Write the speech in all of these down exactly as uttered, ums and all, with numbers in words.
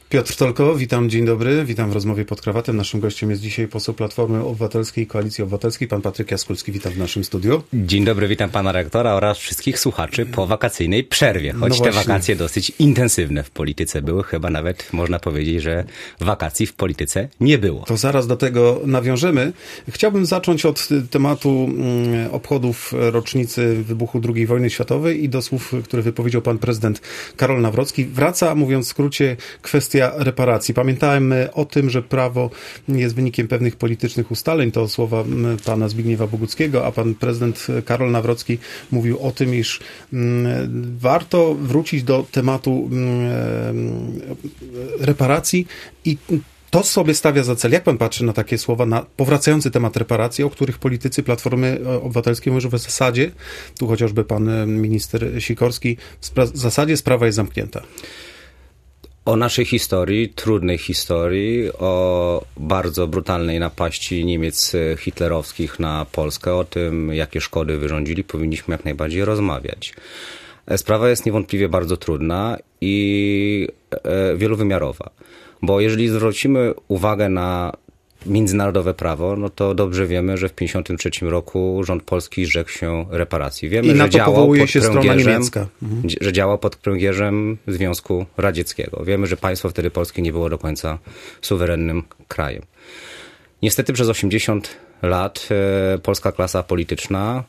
Piotr Tolko, witam, dzień dobry, witam w rozmowie pod krawatem. Naszym gościem jest dzisiaj poseł Platformy Obywatelskiej, Koalicji Obywatelskiej, pan Patryk Jaskulski. Witam w naszym studiu. Dzień dobry, witam pana rektora oraz wszystkich słuchaczy po wakacyjnej przerwie. Choć no te wakacje dosyć intensywne w polityce były, chyba nawet można powiedzieć, że wakacji w polityce nie było. To zaraz do tego nawiążemy. Chciałbym zacząć od tematu obchodów rocznicy wybuchu drugiej wojny światowej i do słów, które wypowiedział pan prezydent Karol Nawrocki. Wraca, mówiąc w skrócie, kwestia reparacji. Pamiętajmy o tym, że prawo jest wynikiem pewnych politycznych ustaleń. To słowa pana Zbigniewa Boguckiego, a pan prezydent Karol Nawrocki mówił o tym, iż mm, warto wrócić do tematu mm, reparacji i to sobie stawia za cel. Jak pan patrzy na takie słowa, na powracający temat reparacji, o których politycy Platformy Obywatelskiej mówią, że w zasadzie, tu chociażby pan minister Sikorski, w zasadzie sprawa jest zamknięta? O naszej historii, trudnej historii, o bardzo brutalnej napaści Niemiec hitlerowskich na Polskę, o tym, jakie szkody wyrządzili, powinniśmy jak najbardziej rozmawiać. Sprawa jest niewątpliwie bardzo trudna i wielowymiarowa, bo jeżeli zwrócimy uwagę na międzynarodowe prawo, no to dobrze wiemy, że w pięćdziesiątym trzecim roku rząd polski zrzekł się reparacji. Wiemy, I na że to działał powołuje pod się strona niemiecka. Mhm. że działał pod pręgierzem Związku Radzieckiego. Wiemy, że państwo wtedy polskie nie było do końca suwerennym krajem. Niestety przez osiemdziesiąt lat e, polska klasa polityczna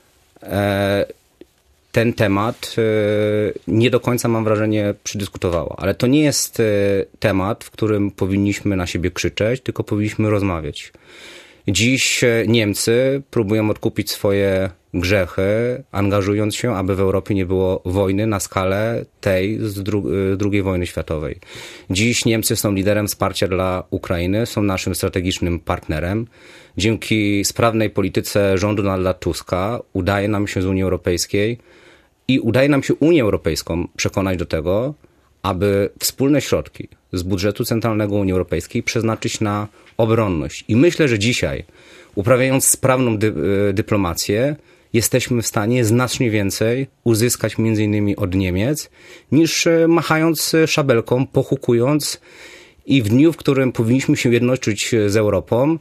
e, ten temat nie do końca, mam wrażenie, przedyskutowała. Ale to nie jest temat, w którym powinniśmy na siebie krzyczeć, tylko powinniśmy rozmawiać. Dziś Niemcy próbują odkupić swoje grzechy, angażując się, aby w Europie nie było wojny na skalę tej z dru- drugiej wojny światowej. Dziś Niemcy są liderem wsparcia dla Ukrainy, są naszym strategicznym partnerem. Dzięki sprawnej polityce rządu Donalda Tuska udaje nam się z Unii Europejskiej i udaje nam się Unię Europejską przekonać do tego, aby wspólne środki z budżetu centralnego Unii Europejskiej przeznaczyć na obronność. I myślę, że dzisiaj, uprawiając sprawną dy- dyplomację, jesteśmy w stanie znacznie więcej uzyskać między innymi od Niemiec, niż machając szabelką, pohukując i w dniu, w którym powinniśmy się jednoczyć z Europą,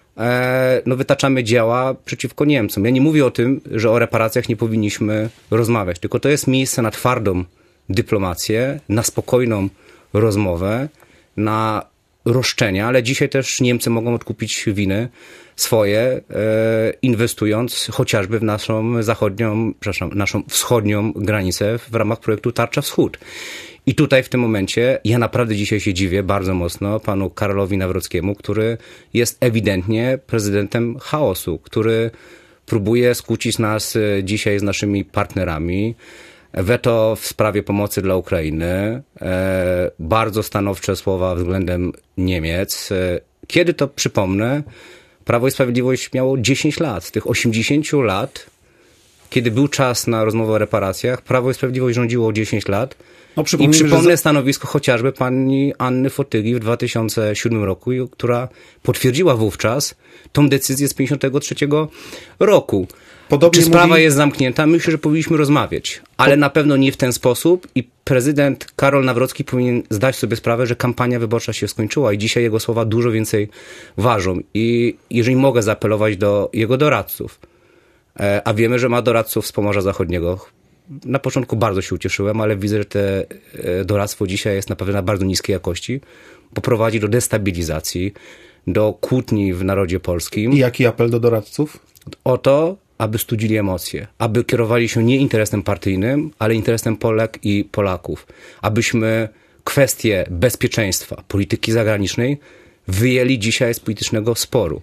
no wytaczamy działa przeciwko Niemcom. Ja nie mówię o tym, że o reparacjach nie powinniśmy rozmawiać, tylko to jest miejsce na twardą dyplomację, na spokojną rozmowę, na roszczenia, ale dzisiaj też Niemcy mogą odkupić winy swoje, inwestując chociażby w naszą zachodnią, przepraszam, naszą wschodnią granicę w ramach projektu Tarcza Wschód. I tutaj w tym momencie ja naprawdę dzisiaj się dziwię bardzo mocno panu Karolowi Nawrockiemu, który jest ewidentnie prezydentem chaosu, który próbuje skłócić nas dzisiaj z naszymi partnerami. Weto w sprawie pomocy dla Ukrainy, e, bardzo stanowcze słowa względem Niemiec. E, kiedy to, przypomnę, Prawo i Sprawiedliwość miało dziesięć lat. Z tych osiemdziesięciu lat, kiedy był czas na rozmowę o reparacjach, Prawo i Sprawiedliwość rządziło dziesięć lat. No, I przypomnę że... stanowisko chociażby pani Anny Fotygi w dwa tysiące siódmym roku, która potwierdziła wówczas tą decyzję z pięćdziesiątego trzeciego roku. Podobnie Czy sprawa mówi... jest zamknięta? Myślę, że powinniśmy rozmawiać, ale po... na pewno nie w ten sposób i prezydent Karol Nawrocki powinien zdać sobie sprawę, że kampania wyborcza się skończyła i dzisiaj jego słowa dużo więcej ważą. I jeżeli mogę zaapelować do jego doradców, a wiemy, że ma doradców z Pomorza Zachodniego. Na początku bardzo się ucieszyłem, ale widzę, że te doradztwo dzisiaj jest naprawdę na bardzo niskiej jakości, bo prowadzi do destabilizacji, do kłótni w narodzie polskim. I jaki apel do doradców? O to, aby studzili emocje, aby kierowali się nie interesem partyjnym, ale interesem Polek i Polaków. Abyśmy kwestie bezpieczeństwa, polityki zagranicznej wyjęli dzisiaj z politycznego sporu.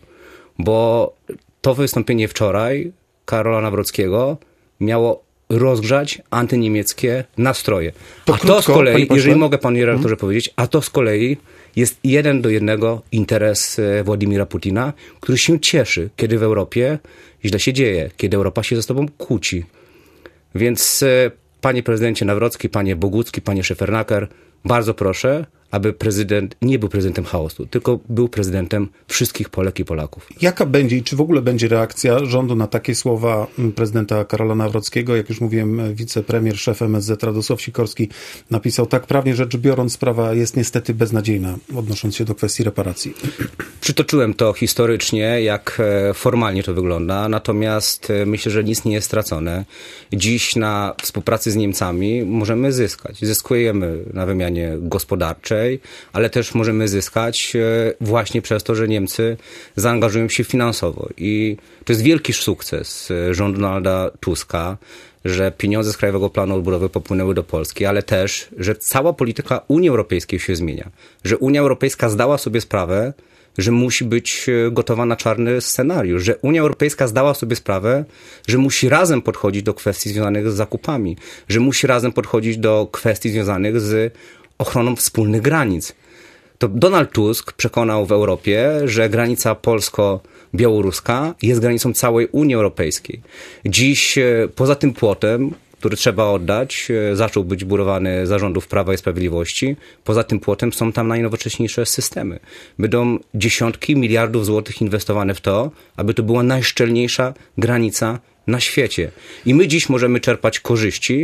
Bo to wystąpienie wczoraj Karola Nawrockiego miało rozgrzać antyniemieckie nastroje. To a krótko, to z kolei, jeżeli mogę panie redaktorze hmm. powiedzieć, a to z kolei jest jeden do jednego interes Władimira Putina, który się cieszy, kiedy w Europie źle się dzieje, kiedy Europa się ze sobą kłóci. Więc panie prezydencie Nawrocki, panie Bogucki, panie Szefernaker, bardzo proszę, aby prezydent nie był prezydentem chaosu, tylko był prezydentem wszystkich Polek i Polaków. Jaka będzie i czy w ogóle będzie reakcja rządu na takie słowa prezydenta Karola Nawrockiego? Jak już mówiłem, wicepremier, szef M S Z Radosław Sikorski napisał: tak prawnie rzecz biorąc, sprawa jest niestety beznadziejna, odnosząc się do kwestii reparacji. Przytoczyłem to historycznie, jak formalnie to wygląda, natomiast myślę, że nic nie jest stracone. Dziś na współpracy z Niemcami możemy zyskać. Zyskujemy na wymianie gospodarczej, ale też możemy zyskać właśnie przez to, że Niemcy zaangażują się finansowo. I to jest wielki sukces rządu Donalda Tuska, że pieniądze z Krajowego Planu Odbudowy popłynęły do Polski, ale też, że cała polityka Unii Europejskiej się zmienia. Że Unia Europejska zdała sobie sprawę, że musi być gotowa na czarny scenariusz, że Unia Europejska zdała sobie sprawę, że musi razem podchodzić do kwestii związanych z zakupami, że musi razem podchodzić do kwestii związanych z ochroną wspólnych granic. To Donald Tusk przekonał w Europie, że granica polsko-białoruska jest granicą całej Unii Europejskiej. Dziś poza tym płotem, który trzeba oddać, zaczął być budowany za rządów Prawa i Sprawiedliwości. Poza tym płotem są tam najnowocześniejsze systemy. Będą dziesiątki miliardów złotych inwestowane w to, aby to była najszczelniejsza granica na świecie. I my dziś możemy czerpać korzyści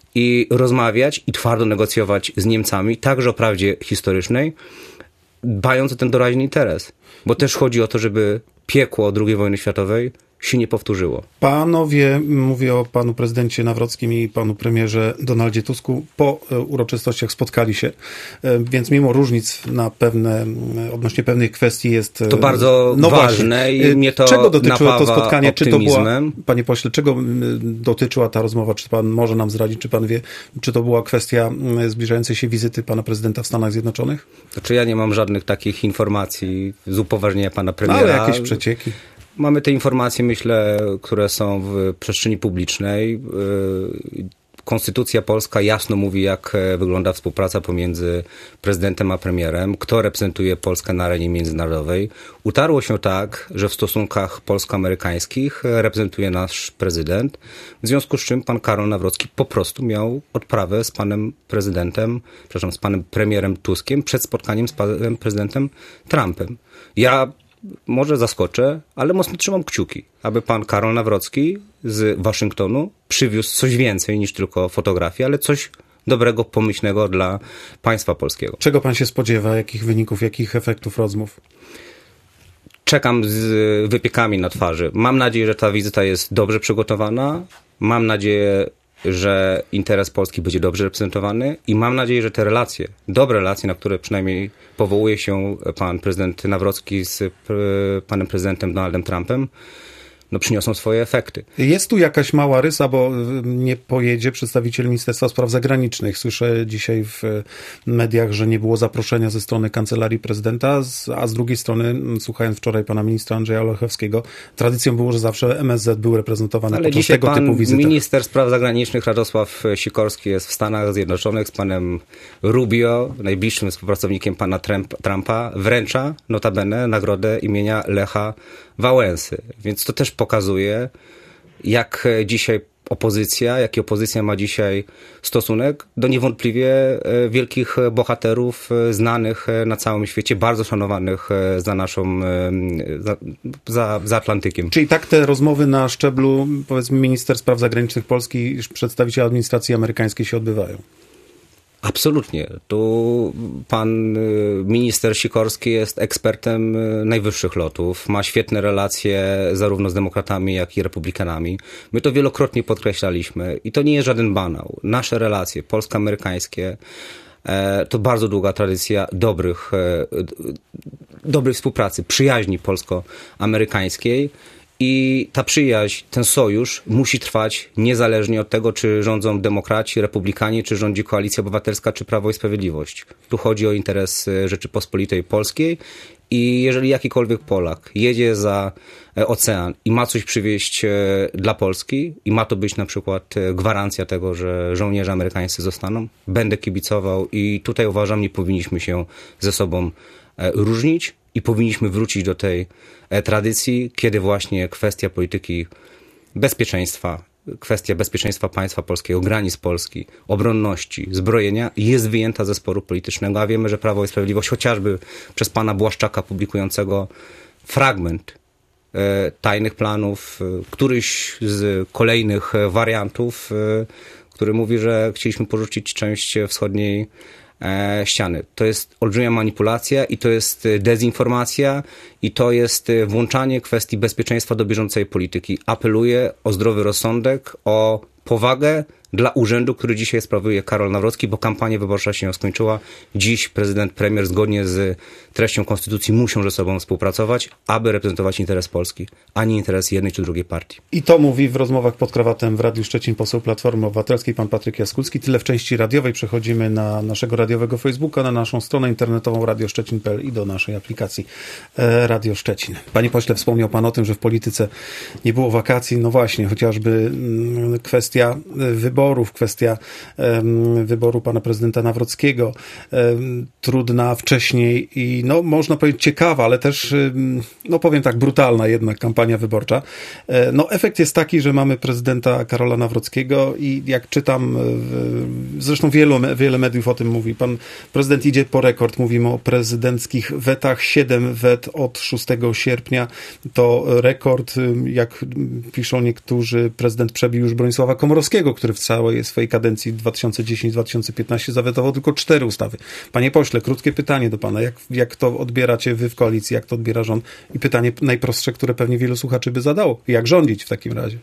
i rozmawiać i twardo negocjować z Niemcami, także o prawdzie historycznej, dbając o ten doraźny interes. Bo też chodzi o to, żeby piekło drugiej wojny światowej się nie powtórzyło. Panowie, mówię o panu prezydencie Nawrockim i panu premierze Donaldzie Tusku, po uroczystościach spotkali się, więc mimo różnic na pewne, odnośnie pewnych kwestii jest... To bardzo no ważne właśnie. I mnie to czego dotyczyło to spotkanie? Optymizmem. Czy to była, panie pośle, czego dotyczyła ta rozmowa? Czy pan może nam zdradzić, czy pan wie, czy to była kwestia zbliżającej się wizyty pana prezydenta w Stanach Zjednoczonych? Znaczy ja nie mam żadnych takich informacji z upoważnienia pana premiera. Ale jakieś przecieki? Mamy te informacje, myślę, które są w przestrzeni publicznej. Konstytucja polska jasno mówi, jak wygląda współpraca pomiędzy prezydentem a premierem, kto reprezentuje Polskę na arenie międzynarodowej. Utarło się tak, że w stosunkach polsko-amerykańskich reprezentuje nasz prezydent, w związku z czym pan Karol Nawrocki po prostu miał odprawę z panem prezydentem, przepraszam, z panem premierem Tuskiem przed spotkaniem z panem prezydentem Trumpem. Ja może zaskoczę, ale mocno trzymam kciuki, aby pan Karol Nawrocki z Waszyngtonu przywiózł coś więcej niż tylko fotografię, ale coś dobrego, pomyślnego dla państwa polskiego. Czego pan się spodziewa? Jakich wyników, jakich efektów rozmów? Czekam z wypiekami na twarzy. Mam nadzieję, że ta wizyta jest dobrze przygotowana. Mam nadzieję, że interes Polski będzie dobrze reprezentowany i mam nadzieję, że te relacje, dobre relacje, na które przynajmniej powołuje się pan prezydent Nawrocki z panem prezydentem Donaldem Trumpem, no przyniosą swoje efekty. Jest tu jakaś mała rysa, bo nie pojedzie przedstawiciel Ministerstwa Spraw Zagranicznych. Słyszę dzisiaj w mediach, że nie było zaproszenia ze strony Kancelarii Prezydenta, a z drugiej strony, słuchając wczoraj pana ministra Andrzeja Olechowskiego, tradycją było, że zawsze M S Z był reprezentowany Ale podczas tego typu wizytach. Minister Spraw Zagranicznych Radosław Sikorski jest w Stanach Zjednoczonych z panem Rubio, najbliższym współpracownikiem pana Trumpa, wręcza notabene nagrodę imienia Lecha Wałęsy. Więc to też pokazuje, jak dzisiaj opozycja, jaki opozycja ma dzisiaj stosunek do niewątpliwie wielkich bohaterów znanych na całym świecie, bardzo szanowanych za naszą, za, za, za Atlantykiem. Czyli tak te rozmowy na szczeblu, powiedzmy, minister spraw zagranicznych Polski i przedstawiciel administracji amerykańskiej się odbywają? Absolutnie. Tu pan minister Sikorski jest ekspertem najwyższych lotów. Ma świetne relacje zarówno z demokratami, jak i republikanami. My to wielokrotnie podkreślaliśmy i to nie jest żaden banał. Nasze relacje polsko-amerykańskie to bardzo długa tradycja dobrych, dobrej współpracy, przyjaźni polsko-amerykańskiej. I ta przyjaźń, ten sojusz musi trwać niezależnie od tego, czy rządzą demokraci, republikanie, czy rządzi Koalicja Obywatelska, czy Prawo i Sprawiedliwość. Tu chodzi o interes Rzeczypospolitej Polskiej i jeżeli jakikolwiek Polak jedzie za ocean i ma coś przywieźć dla Polski i ma to być na przykład gwarancja tego, że żołnierze amerykańscy zostaną, będę kibicował i tutaj uważam, nie powinniśmy się ze sobą różnić. I powinniśmy wrócić do tej tradycji, kiedy właśnie kwestia polityki bezpieczeństwa kwestia bezpieczeństwa państwa polskiego, granic Polski, obronności, zbrojenia jest wyjęta ze sporu politycznego, a wiemy, że Prawo i Sprawiedliwość, chociażby przez pana Błaszczaka publikującego fragment e, tajnych planów, e, któryś z kolejnych wariantów, e, który mówi, że chcieliśmy porzucić część wschodniej ściany. To jest olbrzymia manipulacja i to jest dezinformacja i to jest włączanie kwestii bezpieczeństwa do bieżącej polityki. Apeluję o zdrowy rozsądek, o powagę dla urzędu, który dzisiaj sprawuje Karol Nawrocki, bo kampania wyborcza się skończyła. Dziś prezydent, premier zgodnie z treścią konstytucji muszą ze sobą współpracować, aby reprezentować interes Polski, a nie interes jednej czy drugiej partii. I to mówi w rozmowach pod krawatem w Radiu Szczecin poseł Platformy Obywatelskiej, pan Patryk Jaskulski. Tyle w części radiowej. Przechodzimy na naszego radiowego Facebooka, na naszą stronę internetową radio szczecin kropka p l i do naszej aplikacji Radio Szczecin. Panie pośle, wspomniał pan o tym, że w polityce nie było wakacji. No właśnie, chociażby kwestia wyborów, kwestia um, wyboru pana prezydenta Nawrockiego, um, trudna wcześniej i no można powiedzieć ciekawa, ale też um, no powiem tak, brutalna jednak kampania wyborcza. E, no efekt jest taki, że mamy prezydenta Karola Nawrockiego i jak czytam, w, zresztą wielu, wiele mediów o tym mówi, pan prezydent idzie po rekord, mówimy o prezydenckich wetach, siedem wet od szóstego sierpnia, to rekord, jak piszą niektórzy, prezydent przebił już Bronisława Komorowskiego, który w całej swojej kadencji dwa tysiące dziesiątej do dwa tysiące piętnastego zawetował tylko cztery ustawy. Panie pośle, krótkie pytanie do pana. Jak, jak to odbieracie wy w koalicji, jak to odbiera rząd? I pytanie najprostsze, które pewnie wielu słuchaczy by zadało. Jak rządzić w takim razie?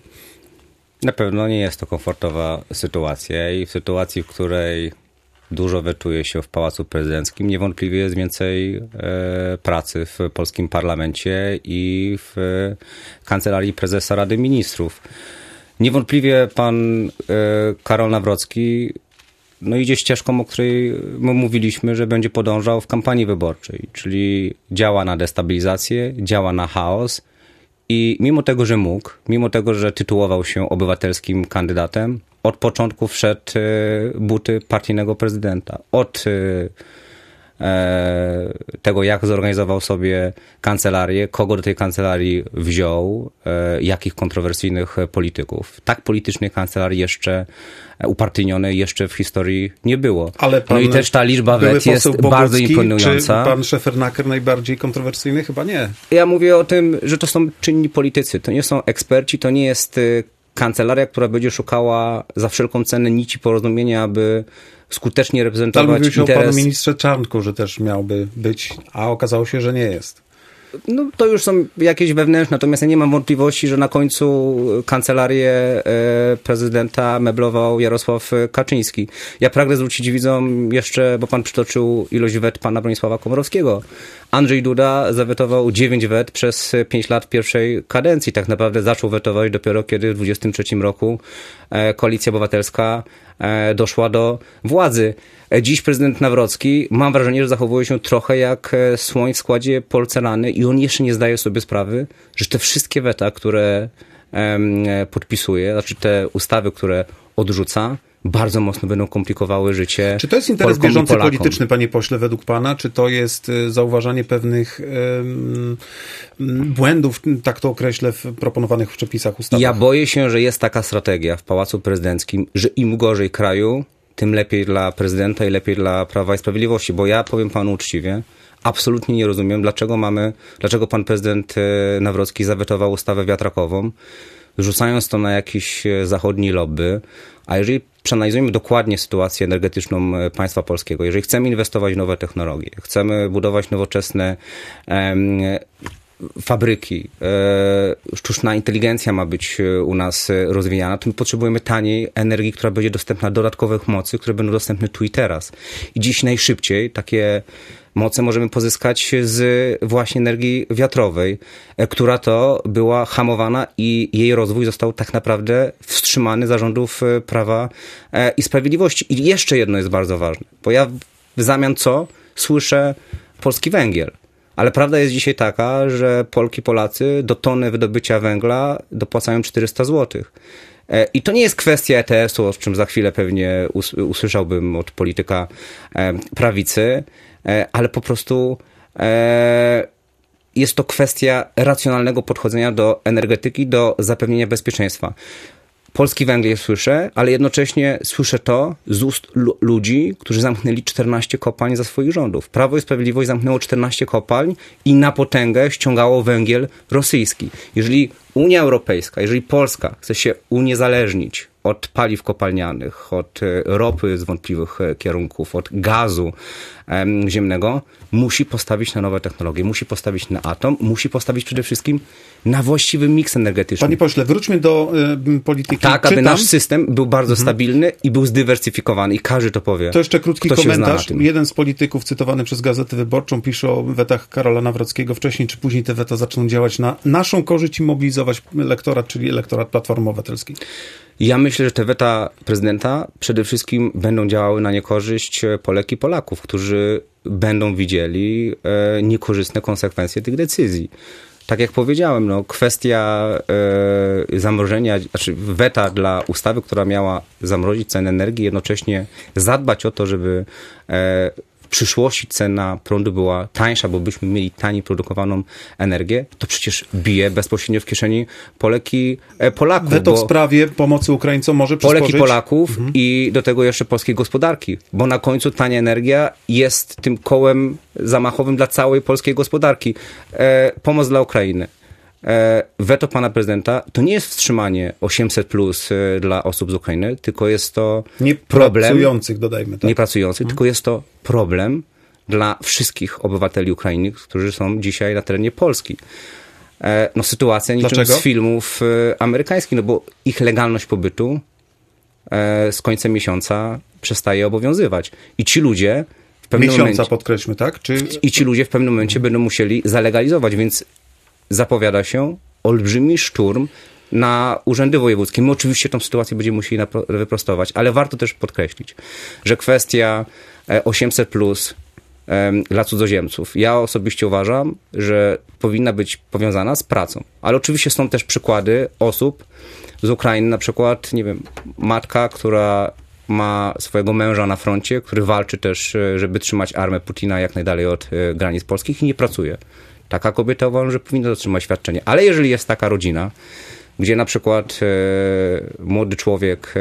Na pewno nie jest to komfortowa sytuacja i w sytuacji, w której dużo wetuje się w Pałacu Prezydenckim, niewątpliwie jest więcej e, pracy w polskim parlamencie i w e, Kancelarii Prezesa Rady Ministrów. Niewątpliwie pan e, Karol Nawrocki no idzie ścieżką, o której my mówiliśmy, że będzie podążał w kampanii wyborczej, czyli działa na destabilizację, działa na chaos i mimo tego, że mógł, mimo tego, że tytułował się obywatelskim kandydatem, od początku wszedł buty partyjnego prezydenta. Od tego, jak zorganizował sobie kancelarię, kogo do tej kancelarii wziął, jakich kontrowersyjnych polityków. Tak politycznej kancelarii jeszcze upartyjnionej jeszcze w historii nie było. Ale pan, no i też ta liczba wet jest Bogucki, bardzo imponująca. Czy pan Szefernaker najbardziej kontrowersyjny? Chyba nie. Ja mówię o tym, że to są czynni politycy. To nie są eksperci, to nie jest kancelaria, która będzie szukała za wszelką cenę nici porozumienia, aby skutecznie reprezentować Ale mówił się interes... o panu ministrze Czarnku, że też miałby być, a okazało się, że nie jest. No to już są jakieś wewnętrzne, natomiast ja nie mam wątpliwości, że na końcu kancelarię prezydenta meblował Jarosław Kaczyński. Ja pragnę zwrócić widzom jeszcze, bo pan przytoczył ilość wet pana Bronisława Komorowskiego. Andrzej Duda zawetował dziewięć wet przez pięć lat pierwszej kadencji. Tak naprawdę zaczął wetować dopiero kiedy w dwudziestym trzecim roku Koalicja Obywatelska doszła do władzy. Dziś prezydent Nawrocki, mam wrażenie, że zachowuje się trochę jak słoń w składzie porcelany i on jeszcze nie zdaje sobie sprawy, że te wszystkie weta, które podpisuje, znaczy te ustawy, które odrzuca, bardzo mocno będą komplikowały życie. Czy to jest interes bieżący polityczny, panie pośle, według pana? Czy to jest zauważanie pewnych um, błędów, tak to określę, w proponowanych w przepisach ustawy? Ja boję się, że jest taka strategia w Pałacu Prezydenckim, że im gorzej kraju, tym lepiej dla prezydenta i lepiej dla Prawa i Sprawiedliwości. Bo ja powiem panu uczciwie, absolutnie nie rozumiem, dlaczego mamy, dlaczego pan prezydent Nawrocki zawetował ustawę wiatrakową, rzucając to na jakiś zachodni lobby. A jeżeli przeanalizujemy dokładnie sytuację energetyczną państwa polskiego, jeżeli chcemy inwestować w nowe technologie, chcemy budować nowoczesne um, fabryki, e, sztuczna inteligencja ma być u nas rozwijana, to my potrzebujemy taniej energii, która będzie dostępna, dodatkowych mocy, które będą dostępne tu i teraz. I dziś najszybciej takie moce możemy pozyskać z właśnie energii wiatrowej, która to była hamowana i jej rozwój został tak naprawdę wstrzymany za rządów Prawa i Sprawiedliwości. I jeszcze jedno jest bardzo ważne, bo ja w zamian co? Słyszę polski węgiel. Ale prawda jest dzisiaj taka, że Polki, Polacy do tony wydobycia węgla dopłacają czterysta złotych. I to nie jest kwestia E T S-u, o czym za chwilę pewnie usłyszałbym od polityka prawicy, ale po prostu jest to kwestia racjonalnego podchodzenia do energetyki, do zapewnienia bezpieczeństwa. polski węgiel słyszę, ale jednocześnie słyszę to z ust lu- ludzi, którzy zamknęli czternaście kopalń za swoich rządów. Prawo i Sprawiedliwość zamknęło czternaście kopalń i na potęgę ściągało węgiel rosyjski. Jeżeli Unia Europejska, jeżeli Polska chce się uniezależnić od paliw kopalnianych, od ropy z wątpliwych kierunków, od gazu em, ziemnego, musi postawić na nowe technologie, musi postawić na atom, musi postawić przede wszystkim na właściwy miks energetyczny. Panie pośle, wróćmy do y, polityki. Tak, aby Czytam. nasz system był bardzo mhm. stabilny i był zdywersyfikowany i każdy to powie. To jeszcze krótki komentarz. Jeden z polityków cytowany przez Gazetę Wyborczą pisze o wetach Karola Nawrockiego. Wcześniej czy później te weta zaczną działać na naszą korzyść i mobilizować elektorat, czyli elektorat Platformy Obywatelskiej. Ja myślę, że te weta prezydenta przede wszystkim będą działały na niekorzyść Polek i Polaków, którzy będą widzieli e, niekorzystne konsekwencje tych decyzji. Tak jak powiedziałem, no, kwestia e, zamrożenia, znaczy weta dla ustawy, która miała zamrozić cenę energii, jednocześnie zadbać o to, żeby e, w przyszłości cena prądu była tańsza, bo byśmy mieli taniej produkowaną energię, to przecież bije bezpośrednio w kieszeni Polek i e, Polaków. Weto w sprawie pomocy Ukraińcom może przysporzyć... Polek i Polaków mhm. i do tego jeszcze polskiej gospodarki, bo na końcu tania energia jest tym kołem zamachowym dla całej polskiej gospodarki. E, pomoc dla Ukrainy. E, weto pana prezydenta to nie jest wstrzymanie osiemset plus e, dla osób z Ukrainy, tylko jest to nie problem... Pracujących, dodajmy. Tak? Nie pracujących, hmm. tylko jest to problem dla wszystkich obywateli Ukrainy, którzy są dzisiaj na terenie Polski. E, no sytuacja niczym Dlaczego? z filmów e, amerykańskich, no bo ich legalność pobytu e, z końcem miesiąca przestaje obowiązywać. I ci ludzie w pewnym Miesiąca momencie... podkreślmy, tak? Czy... I ci ludzie w pewnym momencie hmm. będą musieli zalegalizować, więc zapowiada się olbrzymi szturm na urzędy wojewódzkie. My oczywiście tą sytuację będziemy musieli wyprostować, ale warto też podkreślić, że kwestia osiemset plus dla cudzoziemców, ja osobiście uważam, że powinna być powiązana z pracą. Ale oczywiście są też przykłady osób z Ukrainy, na przykład, nie wiem, matka, która ma swojego męża na froncie, który walczy też, żeby trzymać armię Putina jak najdalej od granic polskich i nie pracuje. Taka kobieta uważam, że powinna otrzymać świadczenie. Ale jeżeli jest taka rodzina, gdzie na przykład e, młody człowiek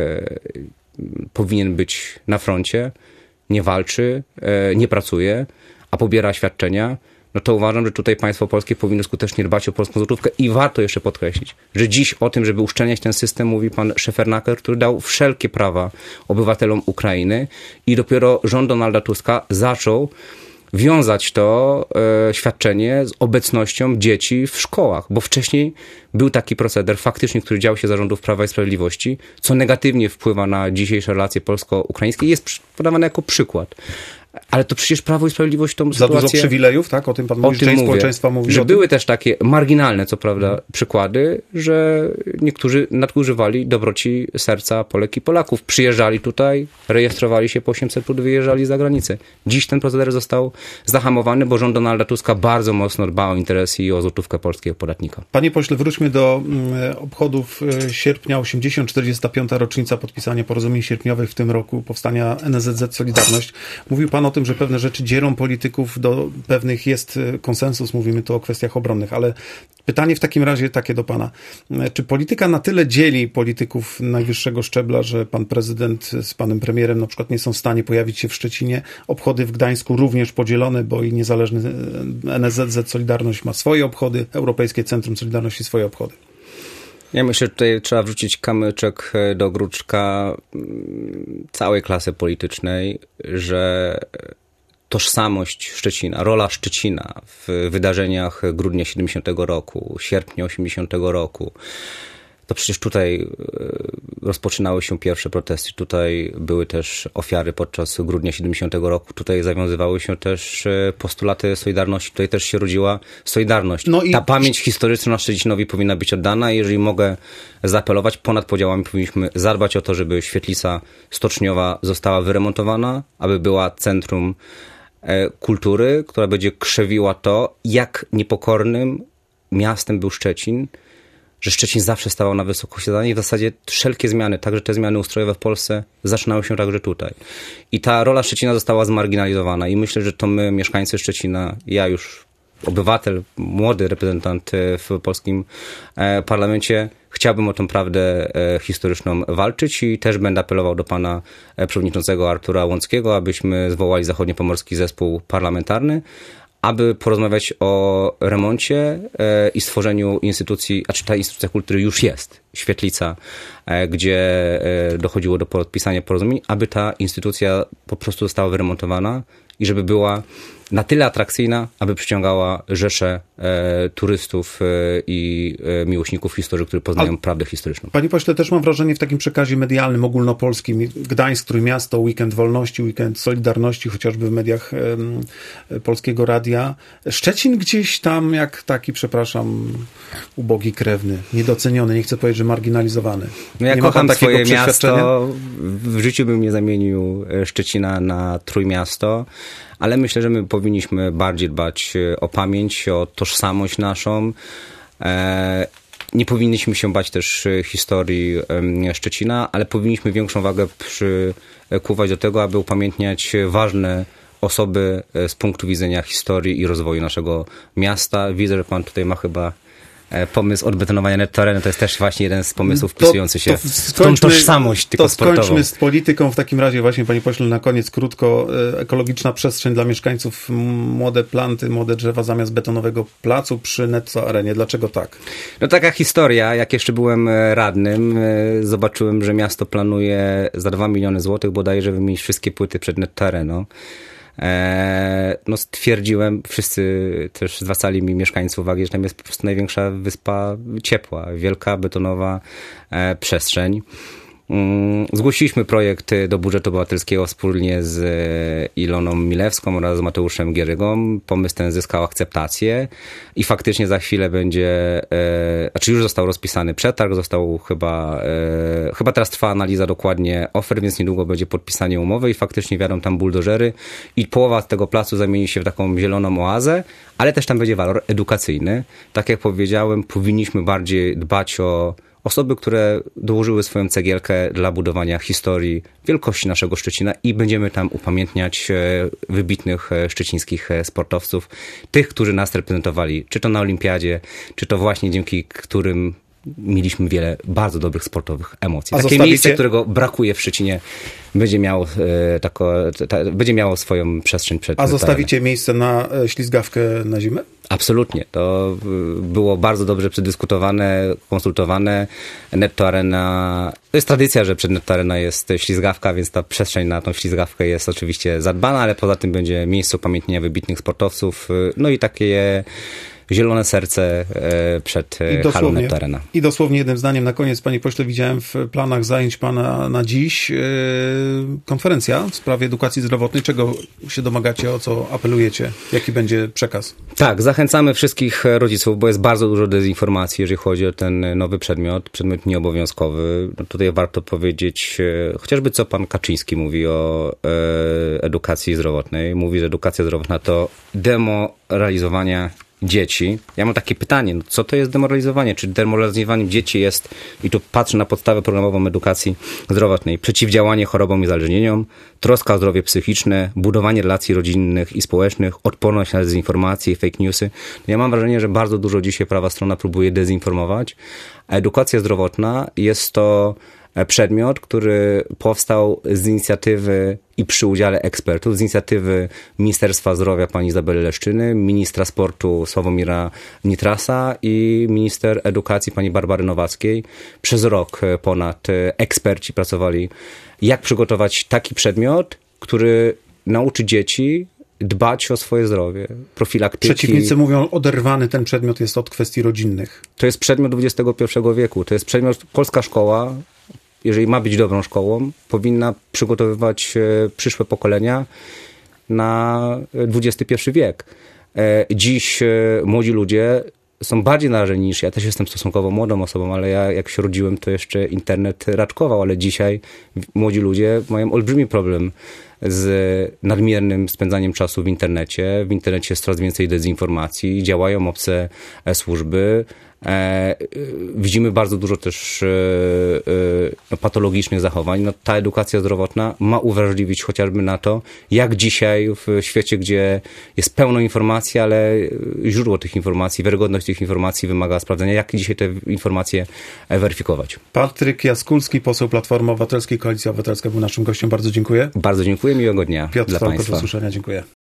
e, powinien być na froncie, nie walczy, e, nie pracuje, a pobiera świadczenia, no to uważam, że tutaj państwo polskie powinno skutecznie dbać o polską złotówkę i warto jeszcze podkreślić, że dziś o tym, żeby uszczelniać ten system, mówi pan Szefernaker, który dał wszelkie prawa obywatelom Ukrainy i dopiero rząd Donalda Tuska zaczął wiązać to e, świadczenie z obecnością dzieci w szkołach, bo wcześniej był taki proceder faktycznie, który dział się za rządów Prawa i Sprawiedliwości, co negatywnie wpływa na dzisiejsze relacje polsko-ukraińskie i jest podawany jako przykład. Ale to przecież Prawo i Sprawiedliwość tą Za sytuację... dużo przywilejów, tak? O tym pan mówi, że część społeczeństwa mówi że o były tym. też takie marginalne, co prawda, hmm. przykłady, że niektórzy nadużywali dobroci serca Polek i Polaków. Przyjeżdżali tutaj, rejestrowali się po osiemset plus, wyjeżdżali za granicę. Dziś ten proceder został zahamowany, bo rząd Donalda Tuska bardzo mocno dba o interesy i o złotówkę polskiego podatnika. Panie pośle, wróćmy do mm, obchodów sierpnia, osiemdziesiąt czterdziesta piąta rocznica podpisania porozumień sierpniowych w tym roku, powstania N S Z Z Solidarność. Mówił pan o tym, że pewne rzeczy dzielą polityków, do pewnych jest konsensus, mówimy tu o kwestiach obronnych, ale pytanie w takim razie takie do pana. Czy polityka na tyle dzieli polityków najwyższego szczebla, że pan prezydent z panem premierem na przykład nie są w stanie pojawić się w Szczecinie? Obchody w Gdańsku również podzielone, bo i niezależny N S Z Z Solidarność ma swoje obchody, Europejskie Centrum Solidarności swoje obchody. Ja myślę, że tutaj trzeba wrzucić kamyczek do ogródka całej klasy politycznej, że tożsamość Szczecina, rola Szczecina w wydarzeniach grudnia siedemdziesiątego roku, sierpnia osiemdziesiątego roku, to przecież tutaj rozpoczynały się pierwsze protesty, tutaj były też ofiary podczas grudnia siedemdziesiątego roku, tutaj zawiązywały się też postulaty Solidarności, tutaj też się rodziła Solidarność. No i... Ta pamięć historyczna Szczecinowi powinna być oddana. Jeżeli mogę zaapelować, ponad podziałami powinniśmy zadbać o to, żeby świetlica stoczniowa została wyremontowana, aby była centrum kultury, która będzie krzewiła to, jak niepokornym miastem był Szczecin, że Szczecin zawsze stawał na wysokości zadań i w zasadzie wszelkie zmiany, także te zmiany ustrojowe w Polsce, zaczynały się także tutaj. I ta rola Szczecina została zmarginalizowana i myślę, że to my, mieszkańcy Szczecina, ja już obywatel, młody reprezentant w polskim parlamencie, chciałbym chciałbym o tą prawdę historyczną walczyć i też będę apelował do pana przewodniczącego Artura Łąckiego, abyśmy zwołali zachodniopomorski zespół parlamentarny, aby porozmawiać o remoncie i stworzeniu instytucji, a czy ta instytucja kultury już jest, Świetlica, gdzie dochodziło do podpisania porozumień, aby ta instytucja po prostu została wyremontowana i żeby była na tyle atrakcyjna, aby przyciągała rzesze e, turystów e, i e, miłośników historii, którzy poznają A, prawdę historyczną. Panie pośle, też mam wrażenie w takim przekazie medialnym, ogólnopolskim, Gdańsk, Trójmiasto, Weekend Wolności, Weekend Solidarności, chociażby w mediach e, Polskiego Radia. Szczecin gdzieś tam jak taki, przepraszam, ubogi krewny, niedoceniony, nie chcę powiedzieć, że marginalizowany. No ja nie kocham swoje miasto, w życiu bym nie zamienił Szczecina na Trójmiasto, ale myślę, że my powinniśmy bardziej dbać o pamięć, o tożsamość naszą. Nie powinniśmy się bać też historii Szczecina, ale powinniśmy większą wagę przykuwać do tego, aby upamiętniać ważne osoby z punktu widzenia historii i rozwoju naszego miasta. Widzę, że pan tutaj ma chyba pomysł odbetonowania netterenu, to jest też właśnie jeden z pomysłów wpisujący się to, to w tą tożsamość tylko sportową. To skończmy z polityką. W takim razie właśnie, panie pośle, na koniec krótko. Ekologiczna przestrzeń dla mieszkańców, młode planty, młode drzewa zamiast betonowego placu przy Netto Arenie. Dlaczego tak? No taka historia. Jak jeszcze byłem radnym, zobaczyłem, że miasto planuje za dwa miliony złotych bodajże wymienić wszystkie płyty przed Netto Areną. No stwierdziłem, wszyscy też zwracali mi mieszkańcy uwagi, że tam jest po prostu największa wyspa ciepła, wielka betonowa przestrzeń. Zgłosiliśmy projekt do budżetu obywatelskiego wspólnie z Iloną Milewską oraz z Mateuszem Gierygą. Pomysł ten zyskał akceptację i faktycznie za chwilę będzie, e, znaczy już został rozpisany przetarg, został chyba, e, chyba teraz trwa analiza dokładnie ofert, więc niedługo będzie podpisanie umowy i faktycznie wjadą tam buldożery i połowa tego placu zamieni się w taką zieloną oazę, ale też tam będzie walor edukacyjny. Tak jak powiedziałem, powinniśmy bardziej dbać o osoby, które dołożyły swoją cegiełkę dla budowania historii wielkości naszego Szczecina i będziemy tam upamiętniać wybitnych szczecińskich sportowców, tych, którzy nas reprezentowali, czy to na olimpiadzie, czy to właśnie dzięki którym mieliśmy wiele bardzo dobrych sportowych emocji. A Takie zostawicie... miejsce, którego brakuje w Szczecinie, będzie miało, e, tako, ta, będzie miało swoją przestrzeń przed A zostawicie terenem. Miejsce na e, ślizgawkę na zimę? Absolutnie. To było bardzo dobrze przedyskutowane, konsultowane. Netto Arena, to jest tradycja, że przed Netto Arena jest ślizgawka, więc ta przestrzeń na tą ślizgawkę jest oczywiście zadbana, ale poza tym będzie miejsce upamiętnienia wybitnych sportowców, no i takie zielone serce przed halą Netto Arena. I dosłownie jednym zdaniem na koniec, panie pośle, widziałem w planach zajęć pana na dziś yy, konferencja w sprawie edukacji zdrowotnej. Czego się domagacie, o co apelujecie? Jaki będzie przekaz? Tak, zachęcamy wszystkich rodziców, bo jest bardzo dużo dezinformacji, jeżeli chodzi o ten nowy przedmiot, przedmiot nieobowiązkowy. No tutaj warto powiedzieć, yy, chociażby co pan Kaczyński mówi o yy, edukacji zdrowotnej. Mówi, że edukacja zdrowotna to demoralizowanie dzieci. Ja mam takie pytanie, no co to jest demoralizowanie? Czy demoralizowaniem dzieci jest, i tu patrzę na podstawę programową edukacji zdrowotnej, przeciwdziałanie chorobom i uzależnieniom, troska o zdrowie psychiczne, budowanie relacji rodzinnych i społecznych, odporność na dezinformacje i fake newsy. Ja mam wrażenie, że bardzo dużo dzisiaj prawa strona próbuje dezinformować, a edukacja zdrowotna jest to przedmiot, który powstał z inicjatywy i przy udziale ekspertów, z inicjatywy Ministerstwa Zdrowia pani Izabeli Leszczyny, ministra sportu Sławomira Nitrasa i minister edukacji pani Barbary Nowackiej. Przez rok ponad eksperci pracowali, jak przygotować taki przedmiot, który nauczy dzieci dbać o swoje zdrowie, profilaktyki. Przeciwnicy mówią, oderwany ten przedmiot jest od kwestii rodzinnych. To jest przedmiot dwudziestego pierwszego wieku. To jest przedmiot, polska szkoła, jeżeli ma być dobrą szkołą, powinna przygotowywać przyszłe pokolenia na dwudziesty pierwszy wiek. Dziś młodzi ludzie są bardziej narażeni niż ja. Też jestem stosunkowo młodą osobą, ale ja jak się rodziłem, to jeszcze internet raczkował, ale dzisiaj młodzi ludzie mają olbrzymi problem z nadmiernym spędzaniem czasu w internecie. W internecie jest coraz więcej dezinformacji, działają obce służby. E, widzimy bardzo dużo też e, e, patologicznych zachowań. No, ta edukacja zdrowotna ma uwrażliwić chociażby na to, jak dzisiaj w świecie, gdzie jest pełno informacji, ale źródło tych informacji, wiarygodność tych informacji wymaga sprawdzenia, jak dzisiaj te informacje weryfikować. Patryk Jaskulski, poseł Platformy Obywatelskiej, Koalicja Obywatelska był naszym gościem. Bardzo dziękuję. Bardzo dziękuję, miłego dnia Piotr dla Falko, Państwa. do usłyszenia. Dziękuję.